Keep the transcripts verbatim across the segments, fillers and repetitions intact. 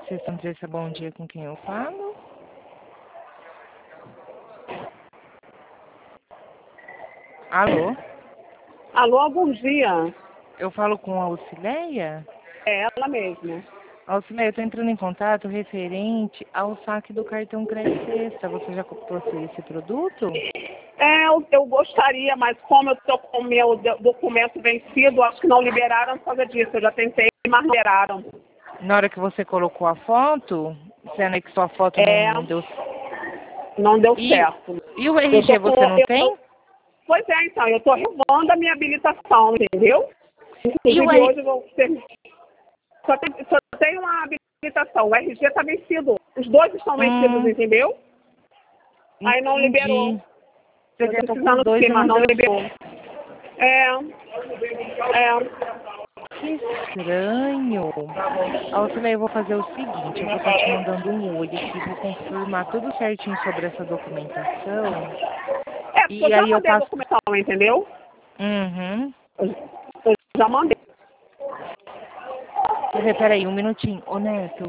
Sexta Andressa, bom dia, com quem eu falo? Alô? Alô, bom dia. Eu falo com a Auxileia? É ela mesma. Auxileia, eu estou entrando em contato referente ao saque do cartão Crédito Sexta. Você já possui esse produto? É, eu, eu gostaria, mas como eu estou com o meu do- documento vencido, acho que não liberaram por causa disso. Eu já tentei, mas não liberaram. Na hora que você colocou a foto, você anexou a foto, não, É, não deu... não deu E, certo. e o Eu R G tô com, você não eu, tem? pois é, então, eu estou renovando a minha habilitação, entendeu? E o Inclusive R... hoje eu vou ter... Só tem, só tem uma habilitação, o R G está vencido. Os dois estão vencidos, Hum, entendeu? Aí não liberou. entendi. Você Eu estou quer com os precisando dois sim, e mas não não deu... liberou. É, é. Que estranho. Auxileia, eu vou fazer o seguinte, eu vou estar te mandando um oi aqui, vou confirmar tudo certinho sobre essa documentação. É, porque eu E já aí eu mandei a passo... documentação, entendeu? Uhum. Eu, eu já mandei. Peraí, peraí, um minutinho. Ô, Neto.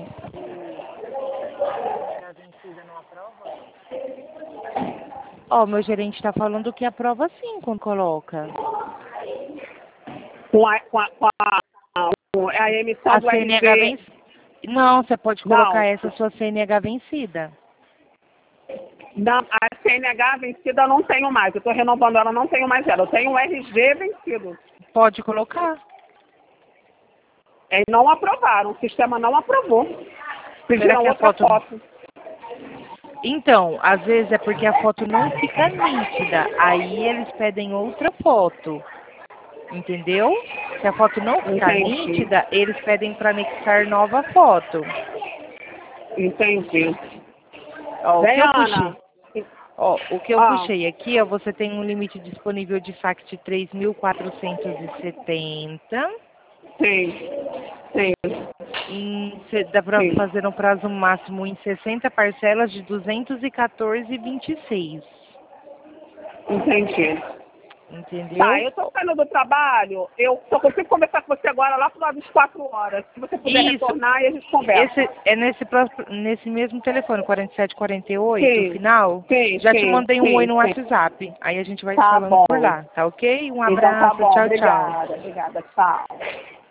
Ó, meu gerente tá falando que aprova sim quando coloca. Com a, com a, com a, com a emissão A do C N H R G. vencida. Não, você pode colocar Não, essa sua C N H vencida. não, a C N H vencida eu não tenho mais. Eu estou renovando ela, não tenho mais ela. Eu tenho o R G vencido. Pode colocar. Eles não aprovaram, o sistema não aprovou. Será Pediram que a outra foto... foto. Então, às vezes é porque a foto não fica nítida. Aí eles pedem outra foto. Entendeu? Se a foto não ficar Entendi. nítida, eles pedem para anexar nova foto. Entendi. Ó, o Vem, que eu puxei? Ana. Ó, o que eu Ah, puxei aqui, ó, você tem um limite disponível de saque de três mil quatrocentos e setenta. sim. Sim. Em, cê- dá para Sim. fazer um prazo máximo em sessenta parcelas de duzentos e quatorze e vinte e seis. Entendi. Tá, Entendeu? eu tô saindo do trabalho, eu só consigo conversar com você agora lá por lado das quatro horas. Se você puder Isso. retornar e a gente conversa. Esse é nesse, próximo- nesse mesmo telefone, quarenta e sete quarenta e oito, Sim, final. sim, Já te sim, mandei um oi sim, no sim. WhatsApp. Aí a gente vai se Tá falando bom. por lá, tá ok? Um Então tá abraço, bom, tchau, tchau. obrigada, obrigada, tchau.